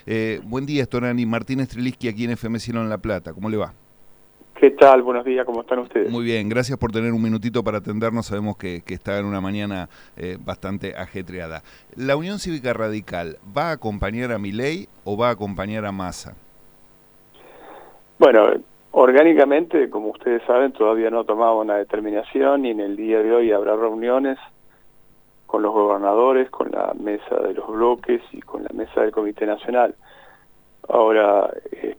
Buen día, Storani. Martín Streliski aquí en FM Cielo en La Plata. ¿Cómo le va? ¿Qué tal? Buenos días, ¿cómo están ustedes? Muy bien, gracias por tener un minutito para atendernos. Sabemos que está en una mañana bastante ajetreada. ¿La Unión Cívica Radical va a acompañar a Milei o va a acompañar a Massa? Bueno, orgánicamente, como ustedes saben, todavía no tomamos una determinación y en el día de hoy habrá reuniones con los gobernadores, con la mesa de los bloques y con la mesa del Comité Nacional. Ahora,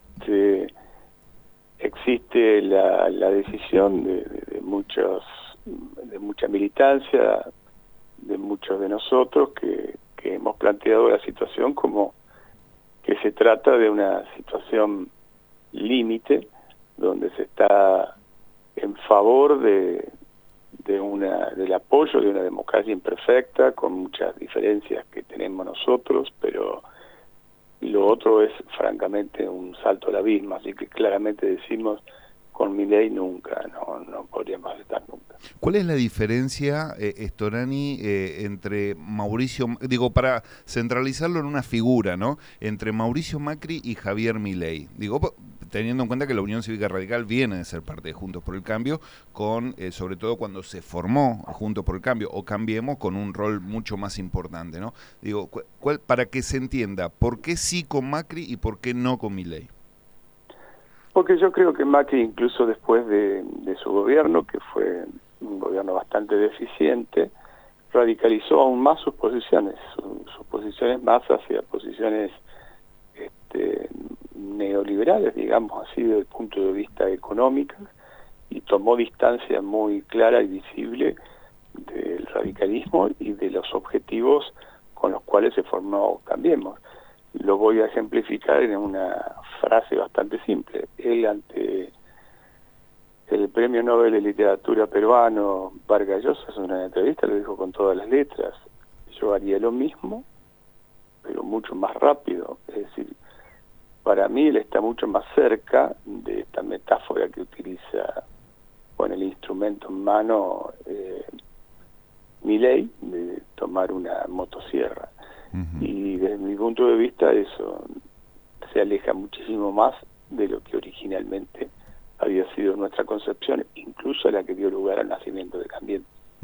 existe la decisión de mucha militancia, de muchos de nosotros que hemos planteado la situación como que se trata de una situación límite donde se está en favor del apoyo de una democracia imperfecta con muchas diferencias que tenemos nosotros, pero lo otro es francamente un salto al abismo, así que claramente decimos con Milei nunca, no podríamos estar nunca. ¿Cuál es la diferencia, Storani, entre Mauricio, digo, para centralizarlo en una figura, ¿no? Entre Mauricio Macri y Javier Milei? Digo, teniendo en cuenta que la Unión Cívica Radical viene de ser parte de Juntos por el Cambio, con sobre todo cuando se formó Juntos por el Cambio, o Cambiemos, con un rol mucho más importante, ¿no? Digo, para que se entienda, ¿por qué sí con Macri y por qué no con Milei? Porque yo creo que Macri, incluso después de su gobierno, que fue un gobierno bastante deficiente, radicalizó aún más sus posiciones más hacia posiciones neoliberales, digamos así, desde el punto de vista económico, y tomó distancia muy clara y visible del radicalismo y de los objetivos con los cuales se formó Cambiemos. Lo voy a ejemplificar en una frase bastante simple. Él, ante el Premio Nobel de Literatura peruano Vargas Llosa, en una entrevista lo dijo con todas las letras: yo haría lo mismo, pero mucho más rápido. Es decir, para mí él está mucho más cerca de esta metáfora que utiliza con el instrumento en mano Milei, de tomar una motosierra. Y desde mi punto de vista eso se aleja muchísimo más de lo que originalmente había sido nuestra concepción, incluso la que dio lugar al nacimiento de Cambiemos.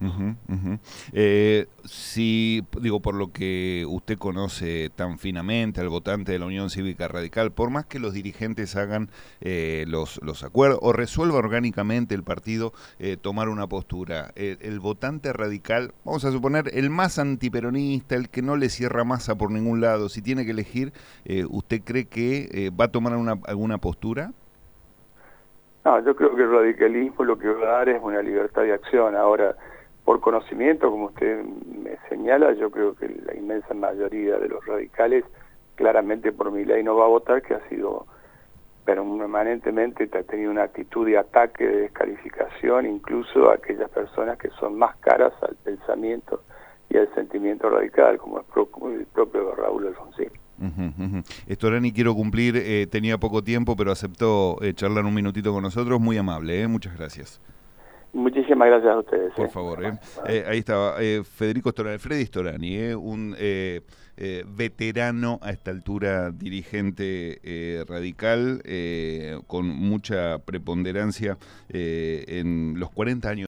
Si, digo, por lo que usted conoce tan finamente al votante de la Unión Cívica Radical, por más que los dirigentes hagan los acuerdos o resuelva orgánicamente el partido tomar una postura, el votante radical, vamos a suponer, el más antiperonista, el que no le cierra Massa por ningún lado, si tiene que elegir, ¿usted cree que va a tomar alguna postura? No, yo creo que el radicalismo lo que va a dar es una libertad de acción. Ahora, por conocimiento, como usted me señala, yo creo que la inmensa mayoría de los radicales claramente por Milei no va a votar, que ha sido permanentemente, ha tenido una actitud de ataque, de descalificación, incluso a aquellas personas que son más caras al pensamiento y al sentimiento radical, como el propio Raúl Alfonsín. Storani, quiero cumplir, tenía poco tiempo, pero aceptó charlar un minutito con nosotros, muy amable, muchas gracias. Muchísimas gracias a ustedes. Por favor, ahí estaba Federico Storani, Freddy Storani, un veterano a esta altura, dirigente radical, con mucha preponderancia en los 40 años